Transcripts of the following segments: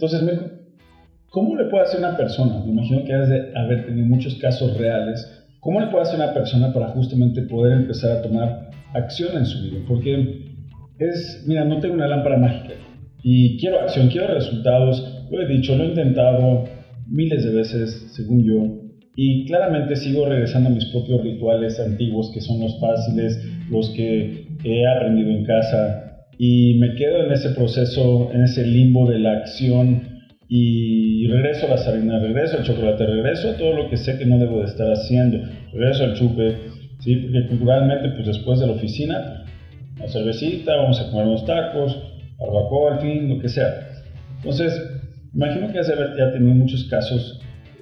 Entonces, ¿cómo le puede hacer una persona? Me imagino que has de haber tenido muchos casos reales. ¿Cómo le puede hacer una persona para justamente poder empezar a tomar acción en su vida? Porque mira, no tengo una lámpara mágica y quiero acción, quiero resultados. Lo he dicho, lo he intentado miles de veces, según yo, y claramente sigo regresando a mis propios rituales antiguos, que son los fáciles, los que he aprendido en casa, y me quedo en ese proceso, en ese limbo de la acción, y regreso a las harinas, regreso al chocolate, regreso a todo lo que sé que no debo de estar haciendo, regreso al chupe, ¿sí? Porque culturalmente, pues después de la oficina, una cervecita, vamos a comer unos tacos, barbacoa, al fin, lo que sea. Entonces, imagino que has de haber ya tenido muchos casos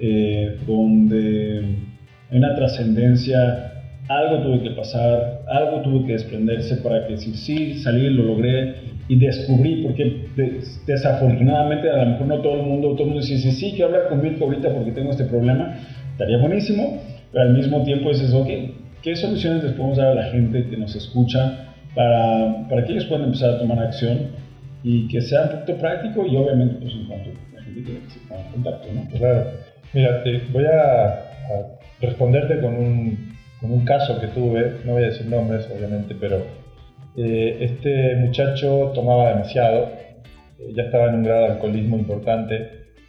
donde hay una trascendencia, algo tuvo que pasar, algo tuvo que desprenderse para que sí, salí, lo logré y descubrí, porque desafortunadamente a lo mejor no todo el mundo dice, sí, quiero hablar con Mirko ahorita porque tengo este problema, estaría buenísimo, pero al mismo tiempo dices, ok, ¿qué soluciones les podemos dar a la gente que nos escucha para que ellos puedan empezar a tomar acción y que sea un poquito práctico y obviamente pues en cuanto la gente tiene que se ponga en contacto, ¿no? Claro. Mira, voy a responderte con un caso que tuve, no voy a decir nombres obviamente, pero este muchacho tomaba demasiado, ya estaba en un grado de alcoholismo importante,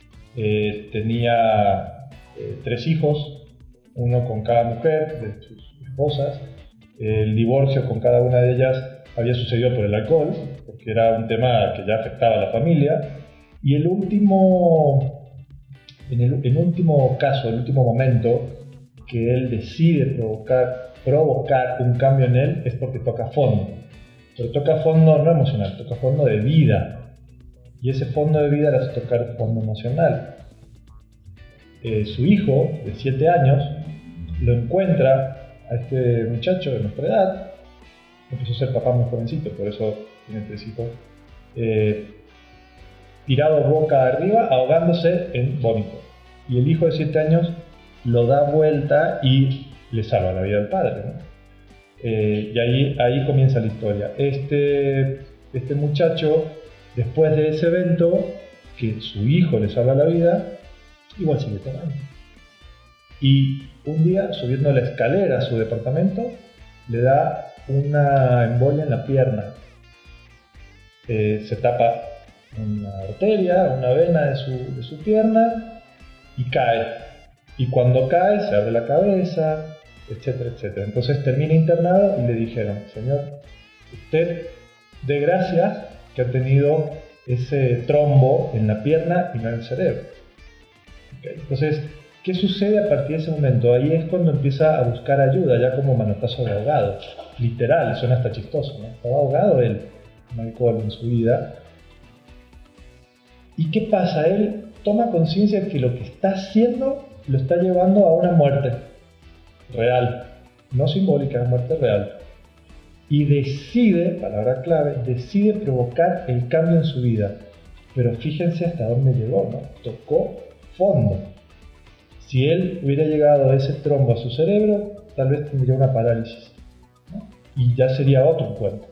tenía 3 hijos, uno con cada mujer de sus esposas. El divorcio con cada una de ellas había sucedido por el alcohol, porque era un tema que ya afectaba a la familia. Y en el último caso, el último momento que él decide provocar un cambio en él es porque toca fondo. Pero toca fondo no emocional, toca fondo de vida. Y ese fondo de vida le hace tocar fondo emocional. Su hijo, de 7 años, lo encuentra a este muchacho de nuestra edad, empezó a ser papá muy jovencito, por eso tiene 3 hijos, tirado boca arriba, ahogándose en vómito. Y el hijo de 7 años lo da vuelta y le salva la vida al padre, ¿no? Y ahí comienza la historia. Este muchacho, después de ese evento, que su hijo le salva la vida, igual sigue tomando. Y un día, subiendo la escalera a su departamento, le da una embolia en la pierna. Se tapa una arteria, una vena de su pierna y cae. Y cuando cae, se abre la cabeza, etcétera, etcétera. Entonces termina internado y le dijeron, señor, usted dé gracias que ha tenido ese trombo en la pierna y no en el cerebro. Okay. Entonces, ¿qué sucede a partir de ese momento? Ahí es cuando empieza a buscar ayuda, ya como manotazo de ahogado. Literal, suena hasta chistoso, ¿no? Estaba ahogado él, con alcohol en su vida. ¿Y qué pasa? Él toma conciencia de que lo que está haciendo lo está llevando a una muerte real, no simbólica, muerte real. Y decide, palabra clave, decide provocar el cambio en su vida. Pero fíjense hasta dónde llegó, ¿no? Tocó fondo. Si él hubiera llegado a ese trombo a su cerebro, tal vez tendría una parálisis, ¿no? Y ya sería otro cuento.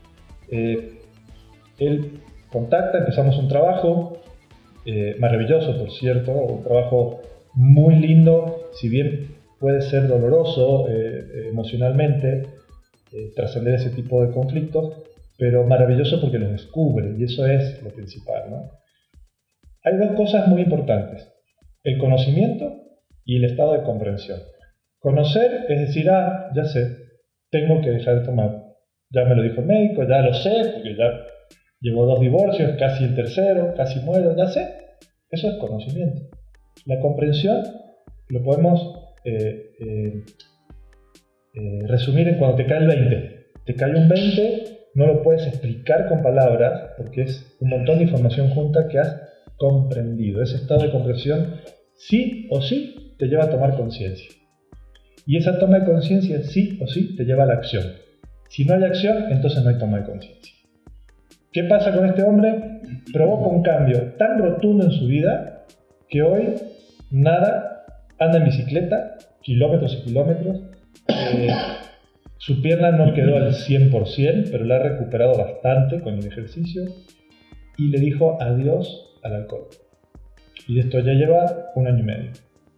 Él contacta, empezamos un trabajo maravilloso, por cierto, un trabajo muy lindo, si bien puede ser doloroso emocionalmente, trascender ese tipo de conflictos, pero maravilloso porque los descubre, y eso es lo principal, ¿no? Hay 2 cosas muy importantes: el conocimiento y el estado de comprensión. Conocer es decir, ya sé, tengo que dejar de tomar. Ya me lo dijo el médico, ya lo sé, porque ya llevo 2 divorcios, casi el tercero, casi muero, ya sé. Eso es conocimiento. La comprensión lo podemos resumir en cuando te cae el 20. Te cae un 20, no lo puedes explicar con palabras, porque es un montón de información junta que has comprendido. Ese estado de comprensión sí o sí te lleva a tomar conciencia. Y esa toma de conciencia sí o sí te lleva a la acción. Si no hay acción, entonces no hay toma de conciencia. ¿Qué pasa con este hombre? Provoca un cambio tan rotundo en su vida que hoy nada, anda en bicicleta, kilómetros y kilómetros. Su pierna no quedó al 100%, pero la ha recuperado bastante con el ejercicio. Y le dijo adiós al alcohol. Y esto ya lleva 1 año y medio.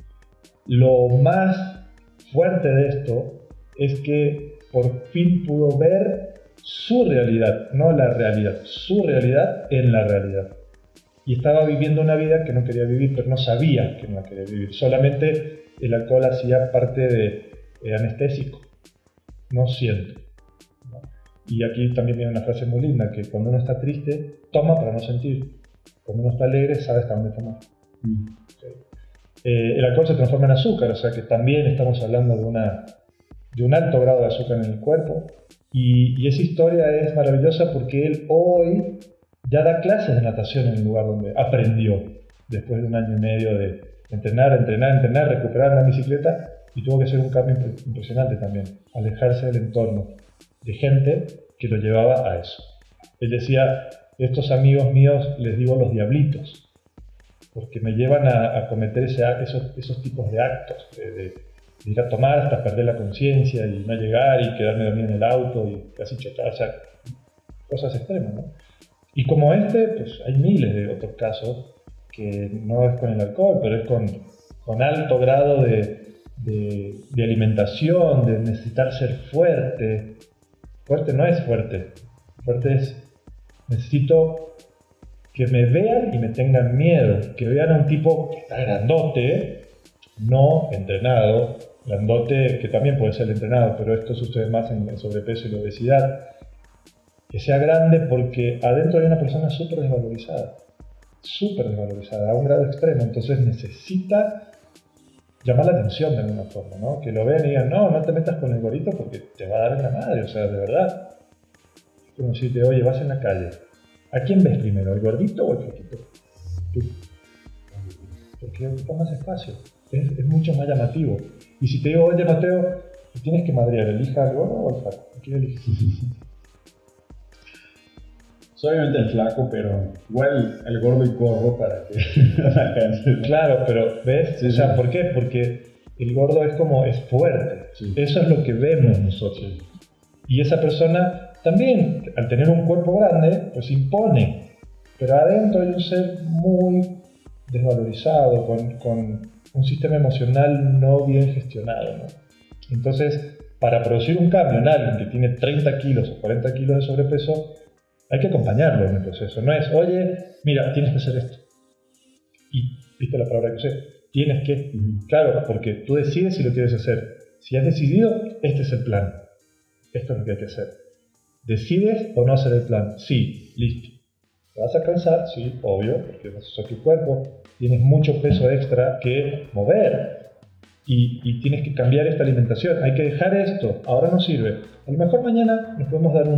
Lo más fuerte de esto es que por fin pudo ver su realidad, no la realidad, su realidad en la realidad. Y estaba viviendo una vida que no quería vivir, pero no sabía que no la quería vivir. Solamente el alcohol hacía parte de anestésico. No siento. ¿No? Y aquí también viene una frase muy linda, que cuando uno está triste, toma para no sentir. Cuando uno está alegre, sabe hasta dónde tomar. Okay. El alcohol se transforma en azúcar, o sea que también estamos hablando de un alto grado de azúcar en el cuerpo. Y esa historia es maravillosa porque él hoy ya da clases de natación en el lugar donde aprendió, después de 1 año y medio de entrenar, recuperar la bicicleta, y tuvo que hacer un cambio impresionante también, alejarse del entorno de gente que lo llevaba a eso. Él decía, estos amigos míos les digo los diablitos, porque me llevan a cometer esos tipos de actos, de ir a tomar hasta perder la conciencia y no llegar y quedarme dormido en el auto y casi chocar, o sea, cosas extremas, ¿no? Y como pues hay miles de otros casos que no es con el alcohol, pero es con alto grado de alimentación, de necesitar ser fuerte. Fuerte no es fuerte, fuerte es necesito que me vean y me tengan miedo, que vean a un tipo que está grandote, no entrenado, grandote que también puede ser entrenado, pero esto sucede más en el sobrepeso y la obesidad, que sea grande porque adentro hay una persona súper desvalorizada, a un grado extremo, entonces necesita llamar la atención de alguna forma, ¿no? Que lo vean y digan, no te metas con el gordito porque te va a dar en la madre, o sea, de verdad. Es como decirte, oye, vas en la calle, ¿a quién ves primero, el gordito o el flaquito? Tú. Porque ocupa más espacio, es mucho más llamativo. Y si te digo, oye Mateo, tienes que madrear, ¿elija al gordo o al flaco? ¿A quién eliges? Obviamente el flaco, pero igual el gordo y corro para que la canción. Claro, pero ¿ves? Sí, o sea, ¿por qué? Porque el gordo es fuerte. Sí. Eso es lo que vemos nosotros. Sí. Y esa persona también, al tener un cuerpo grande, pues impone. Pero adentro hay un ser muy desvalorizado, con un sistema emocional no bien gestionado, ¿no? Entonces, para producir un cambio en alguien que tiene 30 kilos o 40 kilos de sobrepeso, hay que acompañarlo en el proceso. No es, oye, mira, tienes que hacer esto. Y viste la palabra que usé, tienes que. Claro, porque tú decides si lo quieres hacer. Si has decidido, este es el plan. Esto es lo que hay que hacer. ¿Decides o no hacer el plan? Sí, listo. ¿Te vas a cansar? Sí, obvio, porque vas a usar tu cuerpo. Tienes mucho peso extra que mover. Y tienes que cambiar esta alimentación. Hay que dejar esto. Ahora no sirve. A lo mejor mañana nos podemos dar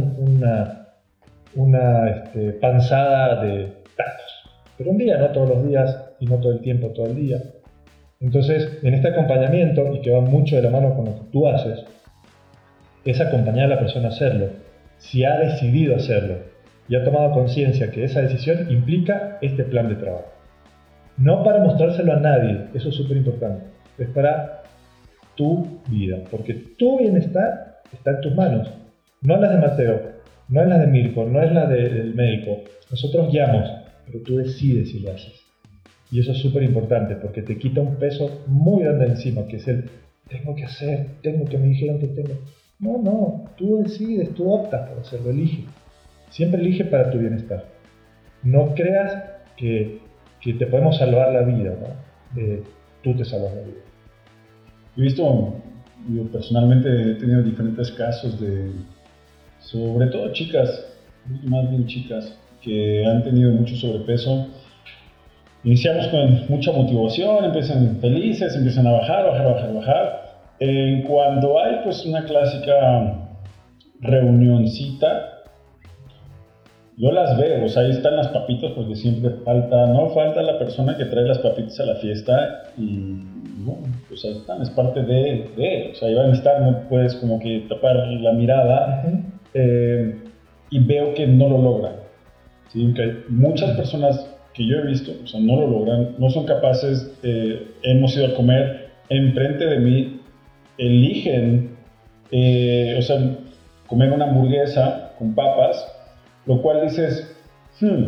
una panzada de tacos. Pero un día, no todos los días y no todo el tiempo, todo el día. Entonces, en este acompañamiento, y que va mucho de la mano con lo que tú haces, es acompañar a la persona a hacerlo. Si ha decidido hacerlo y ha tomado conciencia que esa decisión implica este plan de trabajo. No para mostrárselo a nadie, eso es súper importante. Es para tu vida, porque tu bienestar está en tus manos, no en las de Mateo, no en las de Mirko, no en las del médico. Nosotros guiamos, pero tú decides si lo haces. Y eso es súper importante porque te quita un peso muy grande encima, que es el tengo que hacer, que me dijeron que tengo. No, tú decides, tú optas por hacerlo, elige. Siempre elige para tu bienestar. No creas que te podemos salvar la vida, ¿no? Tú te salvas la vida. He visto, yo personalmente he tenido diferentes casos de, sobre todo chicas, más bien chicas, que han tenido mucho sobrepeso. Iniciamos con mucha motivación, empiezan felices, empiezan a bajar. Cuando hay pues una clásica reunioncita, yo las veo, o sea, ahí están las papitas porque siempre falta la persona que trae las papitas a la fiesta y bueno, pues ahí están, es parte de o sea, ahí van a estar, no puedes como que tapar la mirada. Y veo que no lo logran, ¿sí? Que hay muchas personas que yo he visto, o sea, no lo logran, no son capaces, hemos ido a comer enfrente de mí, eligen, o sea, comer una hamburguesa con papas, lo cual dices,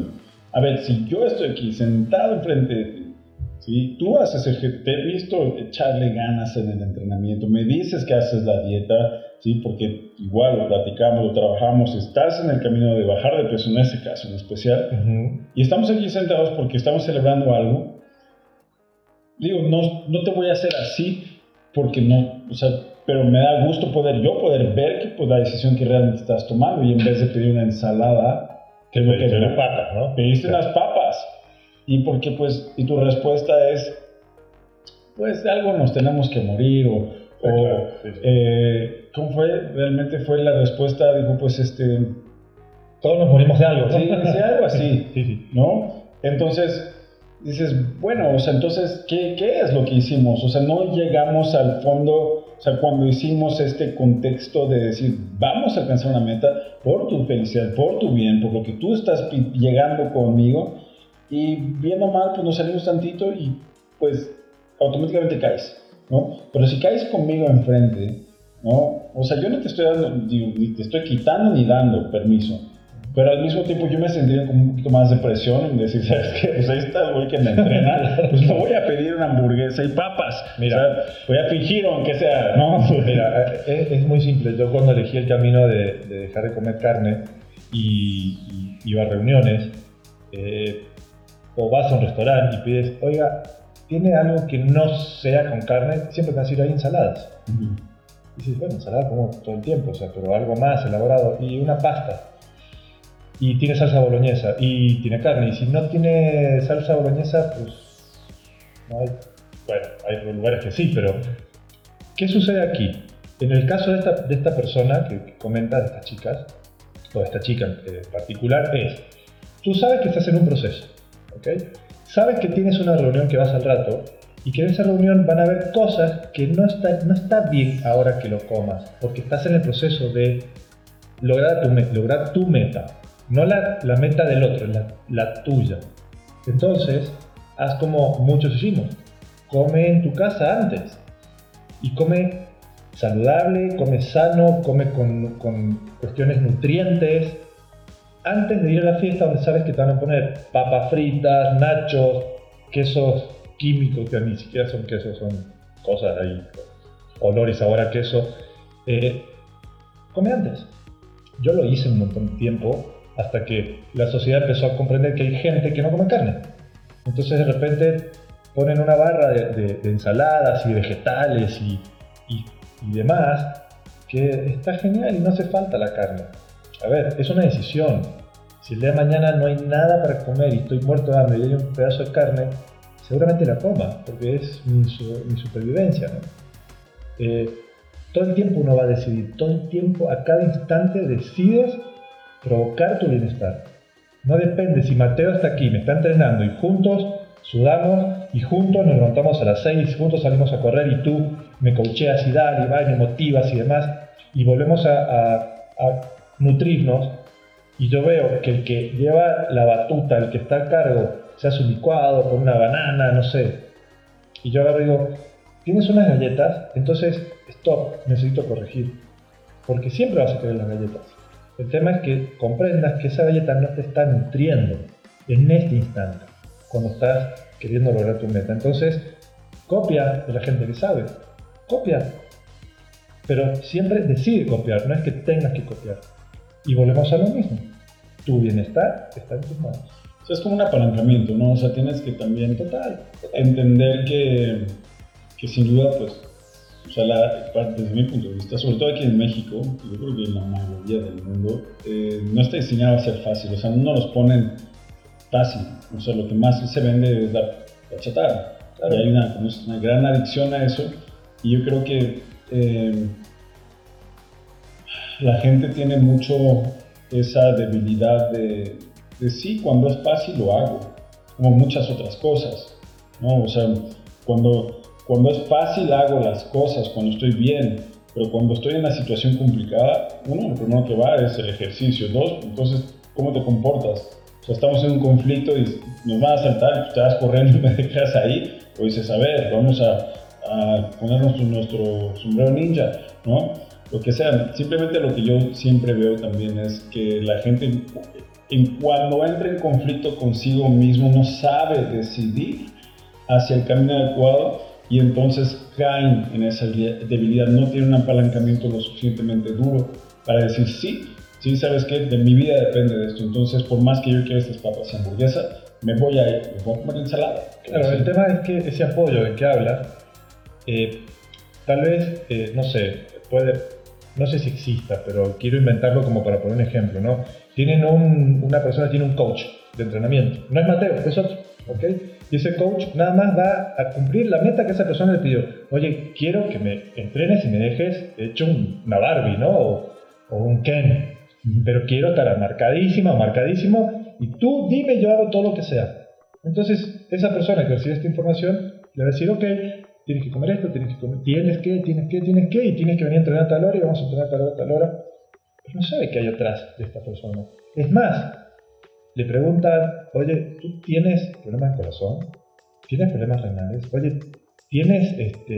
a ver, si yo estoy aquí sentado enfrente de ti, ¿sí? Tú haces te he visto echarle ganas en el entrenamiento, me dices que haces la dieta, ¿sí? Porque igual lo platicamos, lo trabajamos, estás en el camino de bajar de peso en ese caso en especial, y estamos aquí sentados porque estamos celebrando algo. Digo, no te voy a hacer así porque no, o sea, pero me da gusto poder ver que pues, la decisión que realmente estás tomando, y en vez de pedir una ensalada, que es lo que unas papas, ¿no? Pediste unas papas. Y porque pues, y tu respuesta es, pues de algo nos tenemos que morir, claro, sí. ¿Cómo fue? Realmente fue la respuesta, dijo, pues todos nos morimos de algo, ¿no? Sí, algo así, sí. ¿no? Entonces, dices, bueno, o sea, entonces, ¿qué es lo que hicimos? O sea, no llegamos al fondo, o sea, cuando hicimos este contexto de decir, vamos a alcanzar una meta por tu felicidad, por tu bien, por lo que tú estás llegando conmigo, y viendo mal, pues nos salimos tantito y pues automáticamente caes, ¿no? Pero si caes conmigo enfrente, ¿no? O sea, yo no te estoy dando, ni te estoy quitando ni dando permiso, pero al mismo tiempo yo me sentiría con un poquito más de presión en decir, ¿sabes qué? Pues ahí está el güey que me entrena, pues no voy a pedir una hamburguesa y papas, mira, o sea, voy a fingir aunque sea, ¿no? Mira, es muy simple. Yo cuando elegí el camino de dejar de comer carne y iba a reuniones, o vas a un restaurante y pides, oiga, ¿tiene algo que no sea con carne? Siempre te van a decir, hay ensaladas. Y dices, bueno, ensalada como todo el tiempo, o sea, pero algo más elaborado, y una pasta. Y tiene salsa boloñesa, y tiene carne, y si no tiene salsa boloñesa, pues no hay. Bueno, hay lugares que sí, pero ¿qué sucede aquí? En el caso de esta persona que comenta, de estas chicas, o de esta chica en particular, es, tú sabes que estás en un proceso, ¿ok? Sabes que tienes una reunión que vas al rato, y que en esa reunión van a haber cosas que no está bien ahora que lo comas, porque estás en el proceso de lograr tu meta, no la meta del otro, la tuya. Entonces, haz como muchos hicimos, come en tu casa antes, y come saludable, come sano, come con cuestiones nutrientes, antes de ir a la fiesta donde sabes que te van a poner papas fritas, nachos, quesos químicos que ni siquiera son quesos, son cosas ahí, olor y sabor a queso. Come antes. Yo lo hice un montón de tiempo hasta que la sociedad empezó a comprender que hay gente que no come carne. Entonces de repente ponen una barra de ensaladas y vegetales y demás, que está genial y no hace falta la carne. A ver, es una decisión. Si el día de mañana no hay nada para comer y estoy muerto de hambre y hay un pedazo de carne, seguramente la coma, porque es mi supervivencia, ¿no? Todo el tiempo uno va a decidir, todo el tiempo, a cada instante decides provocar tu bienestar. No depende si Mateo está aquí, me está entrenando y juntos sudamos y juntos nos levantamos a las 6, juntos salimos a correr y tú me coacheas y dale, y va, y me motivas y demás, y volvemos a nutrirnos, y yo veo que el que lleva la batuta, el que está a cargo, se hace un licuado con una banana, no sé, y yo agarro y digo, ¿tienes unas galletas? Entonces, stop, necesito corregir, porque siempre vas a querer las galletas. El tema es que comprendas que esa galleta no te está nutriendo en este instante, cuando estás queriendo lograr tu meta. Entonces, copia de la gente que sabe, copia, pero siempre decide copiar, no es que tengas que copiar. Y volvemos a lo mismo, tu bienestar está en tus manos. O sea, es como un apalancamiento, ¿no? O sea, tienes que también entender que sin duda, pues, o sea, desde mi punto de vista, sobre todo aquí en México, yo creo que en la mayoría del mundo, no está diseñado a ser fácil, o sea, no nos ponen fácil, o sea, lo que más se vende es la chatarra, claro. Y hay una gran adicción a eso, y yo creo que la gente tiene mucho esa debilidad de sí, cuando es fácil lo hago, como muchas otras cosas, ¿no? O sea, cuando es fácil hago las cosas, cuando estoy bien, pero cuando estoy en una situación complicada, uno, lo primero que va es el ejercicio. Dos, entonces, ¿cómo te comportas? O sea, estamos en un conflicto y nos van a asaltar y te vas corriendo y me dejas ahí, o dices, a ver, vamos a ponernos nuestro sombrero ninja, ¿no? Lo que sea, simplemente lo que yo siempre veo también es que la gente cuando entra en conflicto consigo mismo, no sabe decidir hacia el camino adecuado y entonces caen en esa debilidad, no tiene un apalancamiento lo suficientemente duro para decir sí, ¿sabes qué? De mi vida depende de esto, entonces por más que yo quiera estas papas y hamburguesa, me voy a comer ensalada. Claro, el tema es que ese apoyo del que hablas, tal vez, no sé si exista, pero quiero inventarlo como para poner un ejemplo, ¿no? Una persona tiene un coach de entrenamiento, no es Mateo, es otro, ¿ok? Y ese coach nada más va a cumplir la meta que esa persona le pidió. Oye, quiero que me entrenes y me dejes hecho una Barbie, ¿no? O un Ken, pero quiero estar marcadísima o marcadísimo y tú dime, yo hago todo lo que sea. Entonces, esa persona que recibe esta información le va a decir, ok, tienes que comer esto, tienes que, y tienes que venir a entrenar a tal hora y vamos a entrenar a tal hora. Pero no sabe qué hay atrás de esta persona. Es más, le preguntan, oye, ¿tú tienes problemas de corazón? ¿Tienes problemas renales? Oye, ¿tienes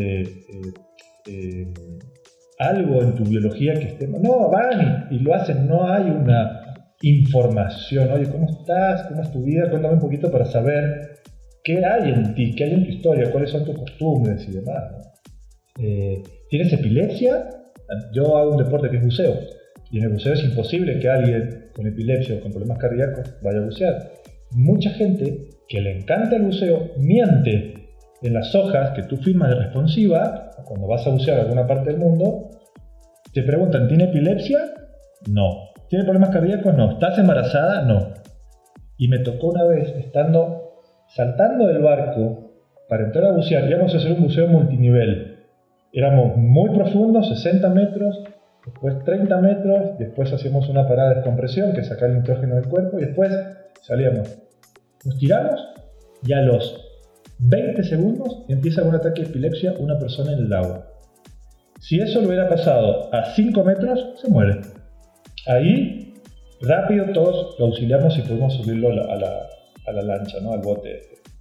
algo en tu biología que esté...? No, van y lo hacen, no hay una información. Oye, ¿cómo estás? ¿Cómo es tu vida? Cuéntame un poquito para saber qué hay en ti, qué hay en tu historia, cuáles son tus costumbres y demás, ¿no? ¿Tienes epilepsia? Yo hago un deporte que es buceo. Y en el buceo es imposible que alguien con epilepsia o con problemas cardíacos vaya a bucear. Mucha gente que le encanta el buceo miente en las hojas que tú firmas de responsiva, cuando vas a bucear a alguna parte del mundo, te preguntan, ¿tiene epilepsia? No. ¿Tiene problemas cardíacos? No. ¿Estás embarazada? No. Y me tocó una vez, saltando del barco para entrar a bucear, íbamos a hacer un buceo multinivel. Éramos muy profundos, 60 metros, después 30 metros, después hacíamos una parada de descompresión, que es sacar el nitrógeno del cuerpo, y después salíamos. Nos tiramos y a los 20 segundos empieza con un ataque de epilepsia una persona en el agua. Si eso le hubiera pasado a 5 metros, se muere. Ahí, rápido todos lo auxiliamos y pudimos subirlo a la lancha, ¿no? Al bote.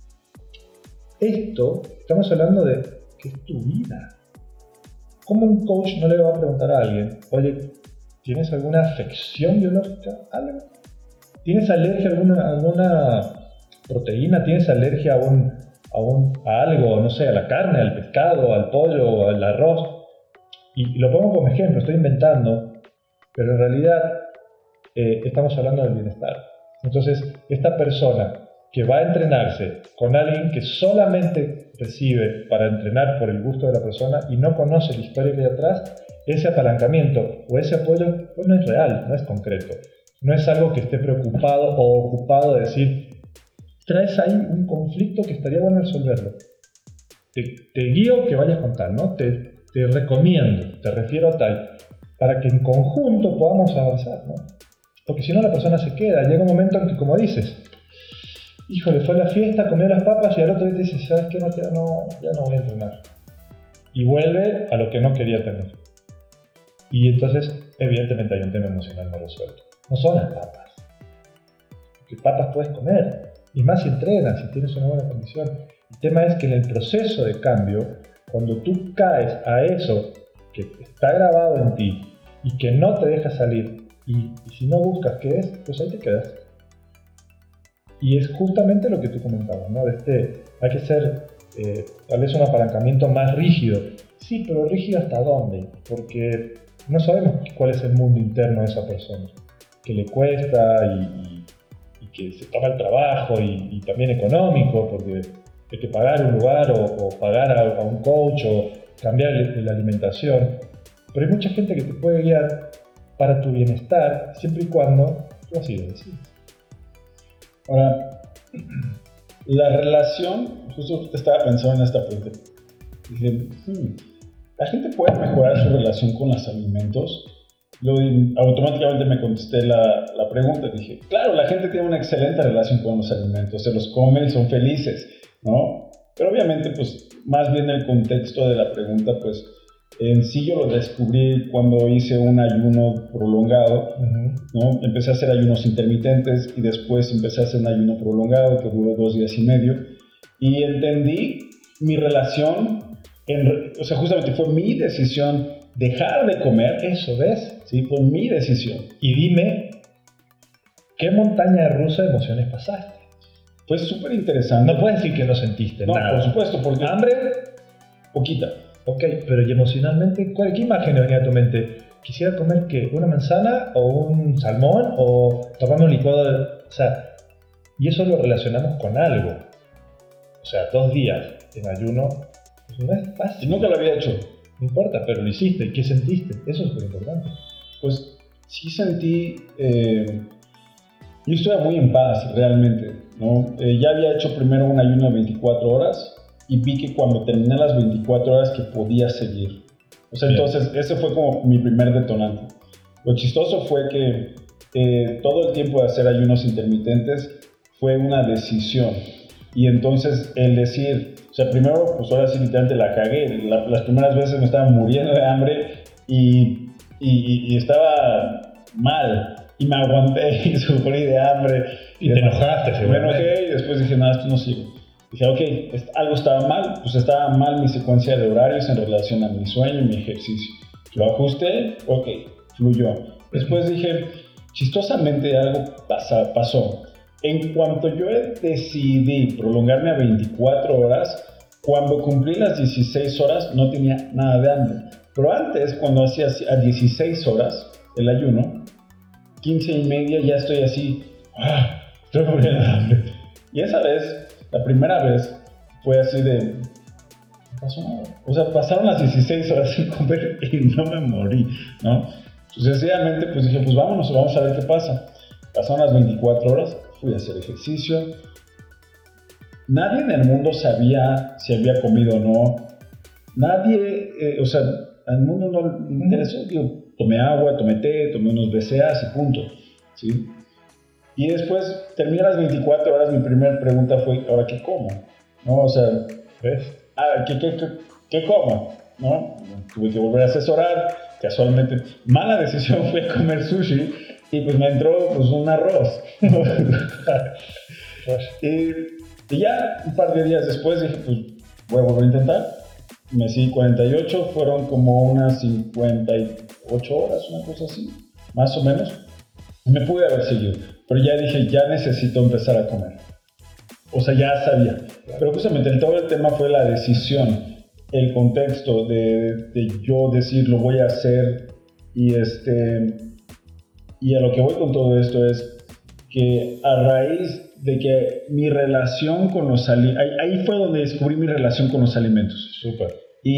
Esto, estamos hablando de que es tu vida. ¿Cómo un coach no le va a preguntar a alguien, oye, ¿tienes alguna afección biológica? ¿Algo? ¿Tienes alergia a alguna proteína? ¿Tienes alergia a algo, no sé, a la carne, al pescado, al pollo, al arroz? Y lo pongo como ejemplo, estoy inventando, pero en realidad estamos hablando del bienestar. Entonces, esta persona que va a entrenarse con alguien que solamente recibe para entrenar por el gusto de la persona y no conoce la historia que hay atrás, ese apalancamiento o ese apoyo pues no es real, no es concreto. No es algo que esté preocupado o ocupado de decir, traes ahí un conflicto que estaría bueno resolverlo. Te guío que vayas con tal, ¿no? Te recomiendo, te refiero a tal, para que en conjunto podamos avanzar, ¿no? Porque si no la persona se queda, llega un momento en que, como dices, híjole, fue a la fiesta, comió las papas y al otro día te dice, ¿sabes qué? Ya no voy a entrenar. Y vuelve a lo que no quería tener. Y entonces, evidentemente hay un tema emocional no resuelto. No son las papas. Porque papas puedes comer. Y más si entrenas, si tienes una buena condición. El tema es que en el proceso de cambio, cuando tú caes a eso que está grabado en ti y que no te deja salir, y si no buscas qué es, pues ahí te quedas. Y es justamente lo que tú comentabas, ¿no? Hay que ser tal vez un apalancamiento más rígido. Sí, pero rígido ¿hasta dónde? Porque no sabemos cuál es el mundo interno de esa persona. Que le cuesta y que se toma el trabajo y también económico, porque hay que pagar un lugar o pagar a un coach o cambiar la alimentación. Pero hay mucha gente que te puede guiar para tu bienestar, siempre y cuando tú así lo decides. Ahora, la relación, justo estaba pensando en esta pregunta. Dije, ¿la gente puede mejorar su relación con los alimentos? Luego automáticamente me contesté la pregunta. Dije, claro, la gente tiene una excelente relación con los alimentos, se los comen, son felices, ¿no? Pero obviamente, pues, más bien el contexto de la pregunta, pues, en sí yo lo descubrí cuando hice un ayuno prolongado, ¿no? Empecé a hacer ayunos intermitentes y después empecé a hacer un ayuno prolongado que duró 2 días y medio y entendí mi relación, o sea, justamente fue mi decisión dejar de comer, eso, ¿ves? Sí, fue mi decisión. Y dime, ¿Qué montaña rusa de emociones pasaste? Fue súper interesante. No puedes decir que no sentiste nada. No, por supuesto, porque... ¿Hambre? Poquita. Ok, pero ¿y emocionalmente? ¿Qué imagen venía a tu mente? ¿Quisiera comer qué? ¿Una manzana? ¿O un salmón? ¿O tomarme un licuado de...? O sea, y eso lo relacionamos con algo. O sea, 2 días en ayuno, pues no es fácil. Y nunca lo había hecho. No importa, pero lo hiciste. ¿Y qué sentiste? Eso es súper importante. Pues sí sentí... yo estuve muy en paz, realmente, ¿no? Ya había hecho primero un ayuno de 24 horas y vi que cuando terminé las 24 horas que podía seguir. O sea, entonces ese fue como mi primer detonante. Lo chistoso fue que todo el tiempo de hacer ayunos intermitentes fue una decisión. Y entonces el decir, o sea, primero, pues ahora sí literalmente la cagué. Las primeras veces me estaba muriendo de hambre y estaba mal. Y me aguanté y sufrí de hambre. Y te enojaste, seguramente. Me enojé y después dije, no, esto no sirve. Dije, ok, algo estaba mal. Pues estaba mal mi secuencia de horarios en relación a mi sueño y mi ejercicio. Lo ajusté, ok, fluyó. Después dije, chistosamente algo pasó. En cuanto yo decidí prolongarme a 24 horas, cuando cumplí las 16 horas no tenía nada de hambre. Pero antes, cuando hacía a 16 horas el ayuno, 15:30 ya estoy así, estoy muriendo de hambre. Y esa vez, la primera vez, fue así de, no pasó nada. O sea, pasaron las 16 horas sin comer y no me morí, ¿no? Sucesivamente, pues dije, pues vámonos, vamos a ver qué pasa. Pasaron las 24 horas, fui a hacer ejercicio. Nadie en el mundo sabía si había comido o no. Nadie, o sea, al mundo no le interesó. Digo, tomé agua, tomé té, tomé unos BCAAs y punto, ¿sí? Y después, terminé las 24 horas, mi primera pregunta fue, ¿ahora qué como? ¿No? O sea, ¿ves? ¿Qué como? ¿No? Tuve que volver a asesorar. Casualmente, mala decisión fue comer sushi y pues me entró pues un arroz. y ya un par de días después dije, pues voy a volver a intentar. Me seguí 48, fueron como unas 58 horas, una cosa así, más o menos. Me pude haber seguido, pero ya dije, ya necesito empezar a comer. O sea, ya sabía. Pero justamente todo el tema fue la decisión, el contexto de yo decir, lo voy a hacer. Y a lo que voy con todo esto es que a raíz de que mi relación con los alimentos, ahí fue donde descubrí mi relación con los alimentos. Súper.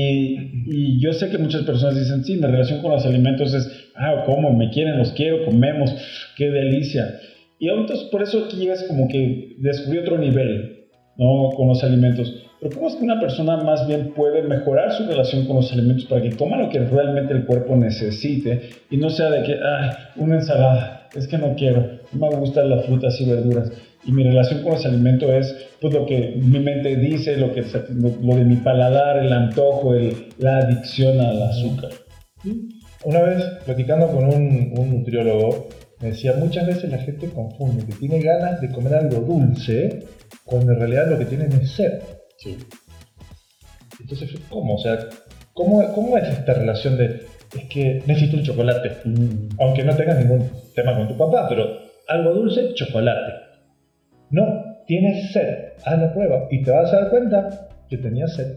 Y yo sé que muchas personas dicen, sí, mi relación con los alimentos es, ¿cómo? Me quieren, los quiero, comemos, qué delicia. Y entonces por eso aquí es como que descubrí otro nivel, ¿no? Con los alimentos. Pero ¿cómo es que una persona más bien puede mejorar su relación con los alimentos para que coma lo que realmente el cuerpo necesite y no sea de que, una ensalada, es que no quiero, no me gustan las frutas y verduras? Y mi relación con los alimentos es pues lo que mi mente dice, lo de mi paladar, el antojo, la adicción al azúcar. Una vez platicando con un nutriólogo, me decía, muchas veces la gente confunde que tiene ganas de comer algo dulce cuando en realidad lo que tienen es sed. Sí. Entonces, ¿cómo? O sea, ¿cómo es esta relación de, es que necesito un chocolate? Aunque no tengas ningún tema con tu papá, pero algo dulce, chocolate. No, tienes sed, haz la prueba y te vas a dar cuenta que tenías sed.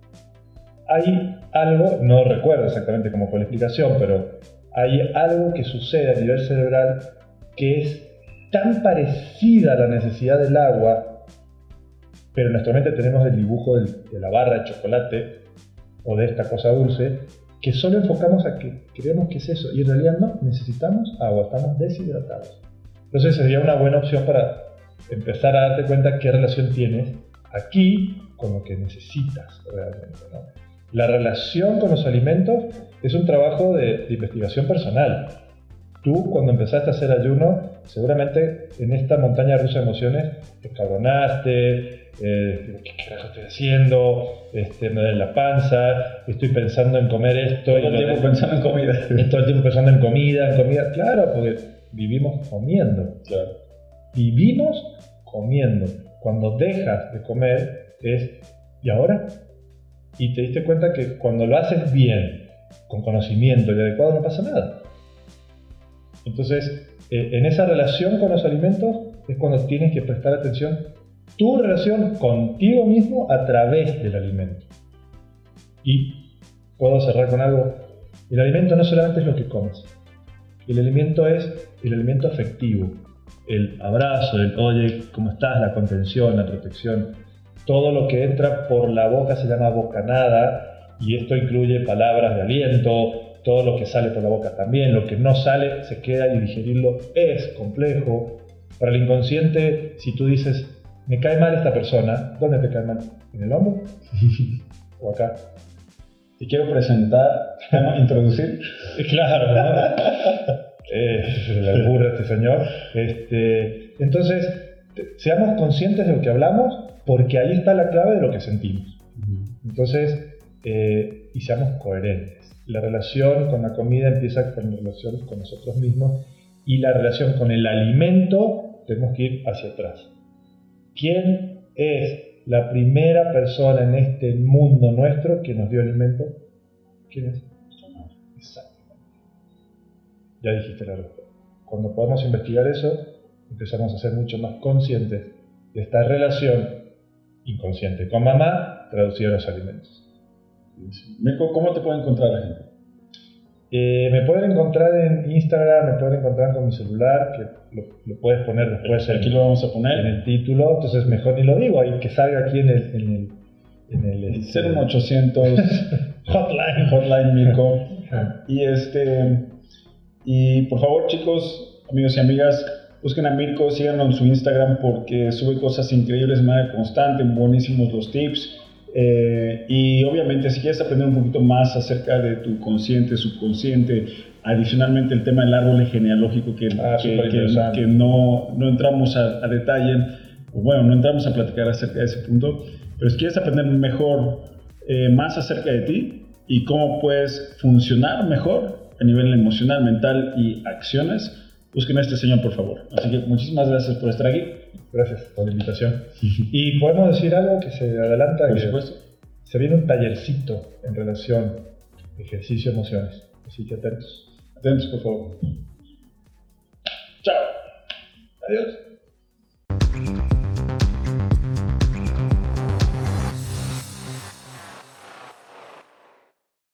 Hay algo, no recuerdo exactamente cómo fue la explicación, pero hay algo que sucede a nivel cerebral que es tan parecida a la necesidad del agua, pero en nuestra mente tenemos el dibujo de la barra de chocolate o de esta cosa dulce, que solo enfocamos a que creemos que es eso, y en realidad no, necesitamos agua, estamos deshidratados. Entonces sería una buena opción para empezar a darte cuenta qué relación tienes aquí con lo que necesitas realmente, ¿no? La relación con los alimentos es un trabajo de investigación personal. Tú, cuando empezaste a hacer ayuno, seguramente en esta montaña rusa de emociones te cabronaste, ¿qué carajo estoy haciendo? Me duele la panza, estoy pensando en comer esto. Todo el tiempo pensando en comida. Todo el tiempo pensando en comida. Claro, porque vivimos comiendo. Claro. Vivimos comiendo. Cuando dejas de comer es, ¿y ahora? Y te diste cuenta que cuando lo haces bien, con conocimiento y adecuado, no pasa nada. Entonces, en esa relación con los alimentos es cuando tienes que prestar atención tu relación contigo mismo a través del alimento. Y puedo cerrar con algo. El alimento no solamente es lo que comes. El alimento es el alimento afectivo. El abrazo, el oye, ¿cómo estás? La contención, la protección. Todo lo que entra por la boca se llama bocanada y esto incluye palabras de aliento, todo lo que sale por la boca también. Lo que no sale se queda y digerirlo es complejo. Para el inconsciente, si tú dices, me cae mal esta persona, ¿dónde te cae mal? ¿En el hombro? ¿O acá? Te quiero presentar, introducir. Claro, ¿no? La burra este señor. Entonces, seamos conscientes de lo que hablamos, porque ahí está la clave de lo que sentimos. Entonces, y seamos coherentes. La relación con la comida empieza con la relación con nosotros mismos y la relación con el alimento tenemos que ir hacia atrás. ¿Quién es la primera persona en este mundo nuestro que nos dio alimento? ¿Quién es? Exactamente. Ya dijiste la respuesta. Cuando podamos investigar eso, empezamos a ser mucho más conscientes de esta relación inconsciente con mamá traducida a los alimentos. Mirko, ¿cómo te puede encontrar la gente? Me pueden encontrar en Instagram, me pueden encontrar con mi celular, que lo puedes poner después. Aquí lo vamos a poner en el título, entonces mejor ni lo digo, ahí que salga aquí en el 01800 hotline Mirko. Y por favor, chicos, amigos y amigas, busquen a Mirko, síganlo en su Instagram porque sube cosas increíbles de manera constante, buenísimos los tips. Y obviamente si quieres aprender un poquito más acerca de tu consciente, subconsciente, adicionalmente el tema del árbol genealógico que no entramos a detalle, o bueno, no entramos a platicar acerca de ese punto, pero si quieres aprender mejor, más acerca de ti y cómo puedes funcionar mejor a nivel emocional, mental y acciones, busquen a este señor, por favor. Así que muchísimas gracias por estar aquí. Gracias por la invitación. Y podemos decir algo que se adelanta. Por supuesto. Se viene un tallercito en relación a ejercicio de emociones. Así que atentos. Atentos, por favor. Chao. Adiós.